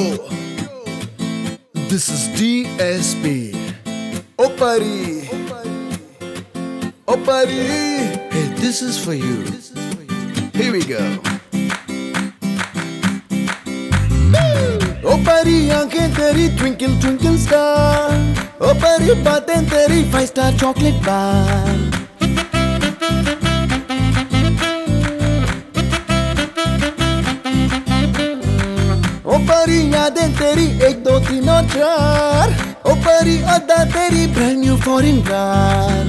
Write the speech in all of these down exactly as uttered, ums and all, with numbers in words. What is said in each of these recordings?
This is D S P. Opari, Opari. Hey, this is for you. Here we go. Opari, आंखें तेरी twinkle twinkle star. Opari, बातें तेरी five star chocolate bar. ओ परी यादें तेरी एक दो तीन और चार. ओ परी अदा तेरी ब्रांड न्यू फॉरेन कार.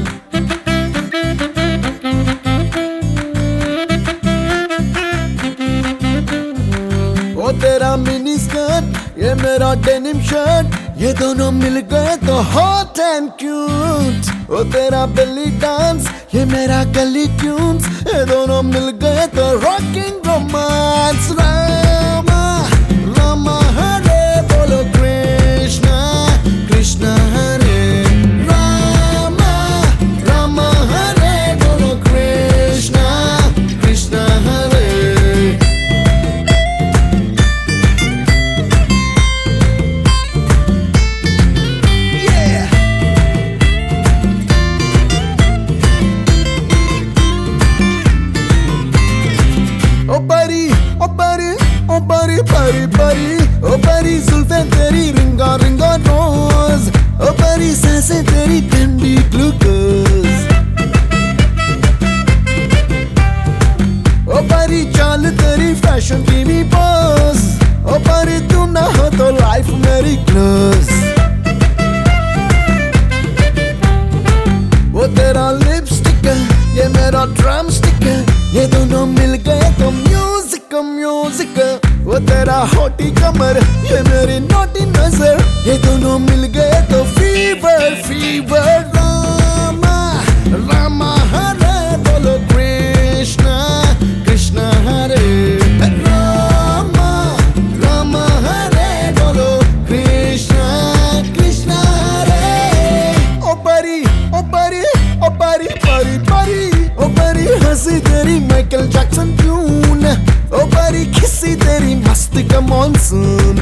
ओ तेरा मिनी स्कर्ट, ये मेरा डेनिम शर्ट, ये दोनों मिल गए तो हॉट एंड क्यूट. ओ तेरा बेली डांस, ये मेरा गली ट्यून्स, ये दोनों मिल गए तो रॉकिंग रोमांस. रामा रामा हरे बोलो कृष्णा कृष्णा हरे. रामा रामा हरे बोलो कृष्णा कृष्णा हरे. Yeah. ओ परी ओ परी ओ परी परी परी. ओ परी जुल्फें तेरी रिंगा रिंगा रोज. ओ परी सांसें तेरी ठंडी ग्लूकोज. ओ परी चाल तेरी फैशन की भी पोज. ओ परी तू ना हो तो लाइफ मेरी क्लोज. वो तेरा लिपस्टिक, ये मेरा ड्रम स्टिक, ये दोनों मिल गए तो म्यूजिक म्यूजिक. वो तेरा होटी कमर, ये मेरी नोटी नजर, ये दोनों मिल गए तो फीवर फीवर. रामा रामा हरे बोलो कृष्णा कृष्णा हरे. रामा रामा हरे बोलो कृष्णा कृष्णा हरे. ओ परी ओ परी ओ परी परी परी. ओ परी हंसी तेरी माइकल जैक्सन ट्यून. ओ परी खिसी तेरी मस्त का मॉनसून.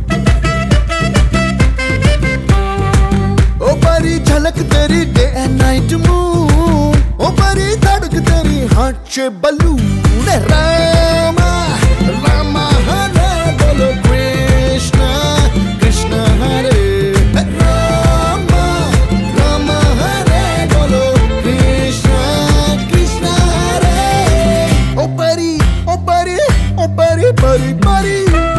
ओ परी झलक तेरी डे एंड नाइट मून. ओ परी धड़क तेरी heart shape balloon. Rama Rama हरे बोलो कृष्णा कृष्णा हरे. रामा रामा हरे बोलो कृष्णा कृष्णा हरे. ओ परी ओ परी ओ परी परी परी.